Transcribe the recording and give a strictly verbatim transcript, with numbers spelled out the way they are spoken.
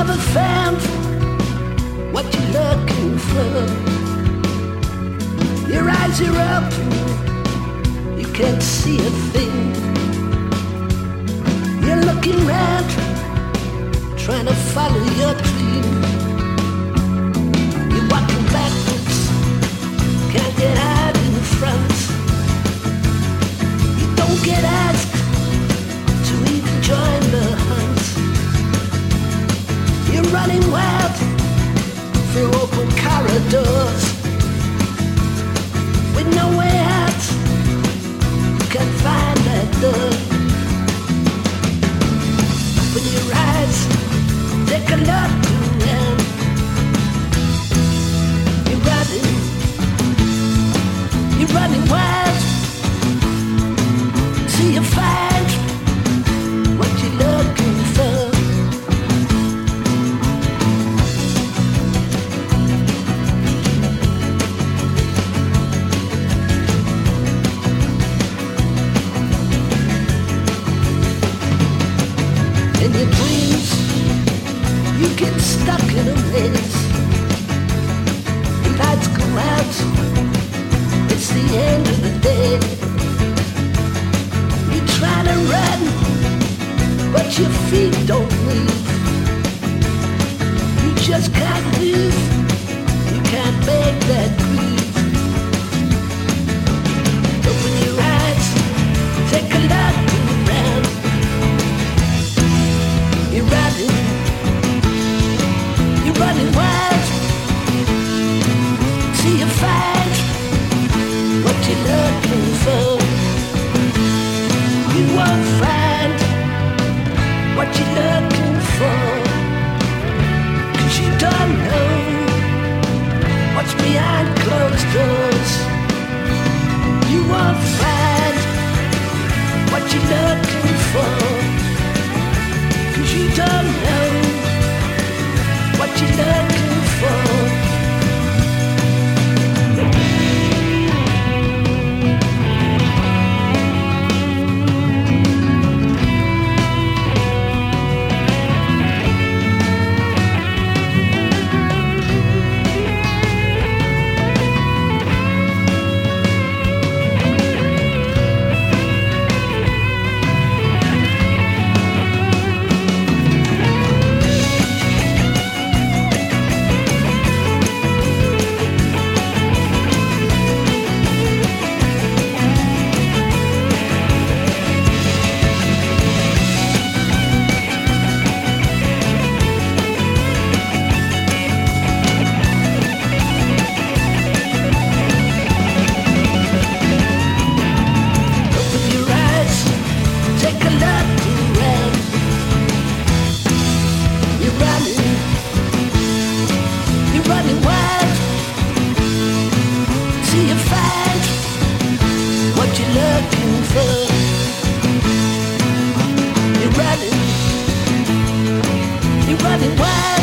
never found what you're looking for. Your eyes are up, you can't see a thing. You're looking round, trying to follow your dream. You're walking backwards, can't get out in front. You don't get asked to even join the hunt. You're running wild through open corridors with no way out. You can't find that door. Open your eyes, take a look around. You're running, you're running wild. See you find what you're looking for. In your dreams, you get stuck in a maze. The lights go out, it's the end of the day. You try to run, but your feet don't move. You just can't move, you can't make that groove. Open your eyes, take a look around. You're running, you're running wild. See you find what you're looking for. You won't find what you're looking for, 'cause you don't know what's behind closed doors. You won't find what you're looking for, 'cause you don't know what you're looking for. Looking for, you're running, you're running wild.